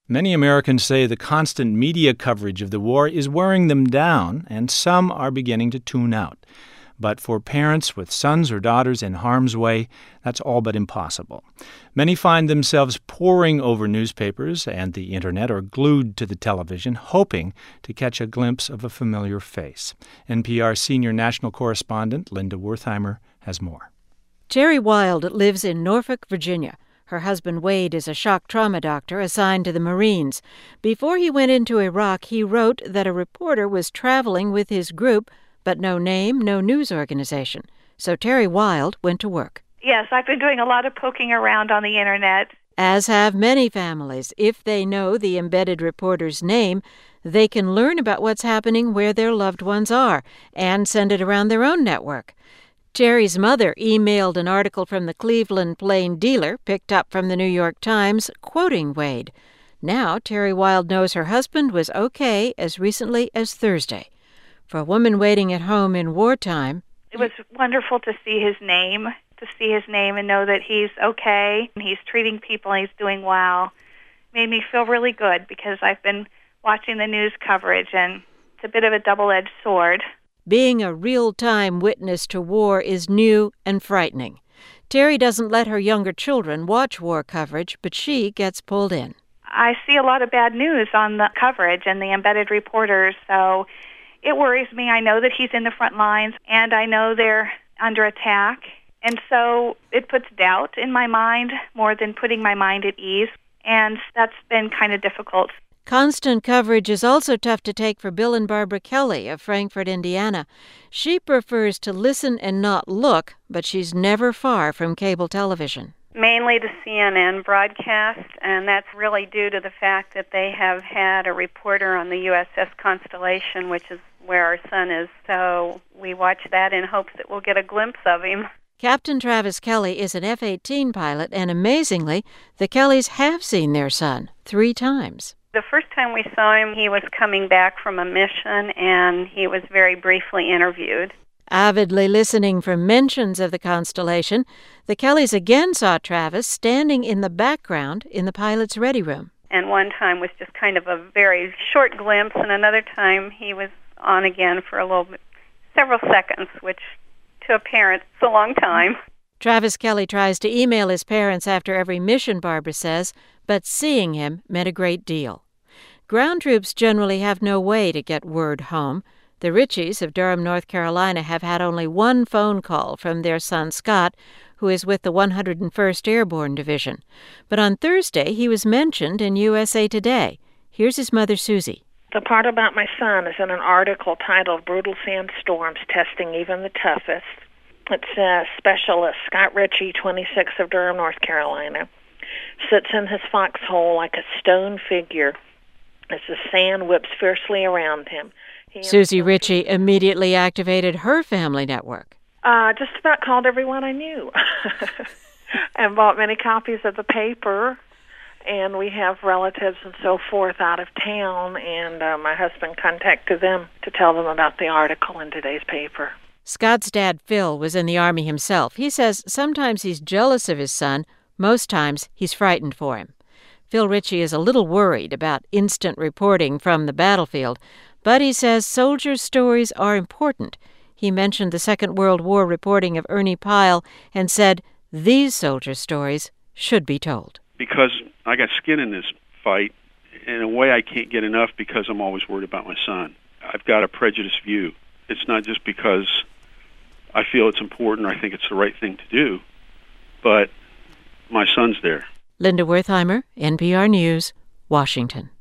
Many Americans say the constant media coverage of the war is wearing them down, and some are beginning to tune out. But for parents with sons or daughters in harm's way, that's all but impossible. Many find themselves poring over newspapers and the internet or glued to the television, hoping to catch a glimpse of a familiar face. NPR senior national correspondent Linda Wertheimer has more. Terry Wild lives in Norfolk, Virginia. Her husband Wade is a shock trauma doctor assigned to the Marines. Before he went into Iraq, he wrote that a reporter was traveling with his group, but no name, no news organization. So Terry Wild went to work. Yes, I've been doing a lot of poking around on the internet. As have many families. If they know the embedded reporter's name, they can learn about what's happening where their loved ones are and send it around their own network. Terry's mother emailed an article from the Cleveland Plain Dealer, picked up from the New York Times, quoting Wade. Now, Terry Wild knows her husband was okay as recently as Thursday. For a woman waiting at home in wartime, it was wonderful to see his name, and know that he's okay, and he's treating people, and he's doing well. Made me feel really good because I've been watching the news coverage, and it's a bit of a double-edged sword. Being a real-time witness to war is new and frightening. Terry doesn't let her younger children watch war coverage, but she gets pulled in. I see a lot of bad news on the coverage and the embedded reporters, so it worries me. I know that he's in the front lines, and I know they're under attack, and so it puts doubt in my mind more than putting my mind at ease, and that's been kind of difficult. Constant coverage is also tough to take for Bill and Barbara Kelly of Frankfort, Indiana. She prefers to listen and not look, but she's never far from cable television. Mainly the CNN broadcast, and that's really due to the fact that they have had a reporter on the USS Constellation, which is where our son is, so we watch that in hopes that we'll get a glimpse of him. Captain Travis Kelly is an F-18 pilot, and amazingly, the Kellys have seen their son 3 times. The first time we saw him, he was coming back from a mission, and he was very briefly interviewed. Avidly listening for mentions of the Constellation, the Kellys again saw Travis standing in the background in the pilot's ready room. And one time was just kind of a very short glimpse, and another time he was on again for a little bit, several seconds, which to a parent is a long time. Travis Kelly tries to email his parents after every mission, Barbara says, but seeing him meant a great deal. Ground troops generally have no way to get word home. The Richies of Durham, North Carolina, have had only one phone call from their son Scott, who is with the 101st Airborne Division. But on Thursday, he was mentioned in USA Today. Here's his mother, Susie. The part about my son is in an article titled "Brutal Sandstorms Testing Even the Toughest." It says, Specialist Scott Ritchie, 26 of Durham, North Carolina, sits in his foxhole like a stone figure as the sand whips fiercely around him. Susie Ritchie immediately activated her family network. Just about called everyone I knew and bought many copies of the paper. And we have relatives and so forth out of town, and my husband contacted them to tell them about the article in today's paper. Scott's dad, Phil, was in the Army himself. He says sometimes he's jealous of his son. Most times he's frightened for him. Phil Ritchie is a little worried about instant reporting from the battlefield, but he says soldiers' stories are important. He mentioned the Second World War reporting of Ernie Pyle and said these soldier stories should be told. Because I got skin in this fight, in a way I can't get enough because I'm always worried about my son. I've got a prejudiced view. It's not just because I feel it's important or I think it's the right thing to do, but my son's there. Linda Wertheimer, NPR News, Washington.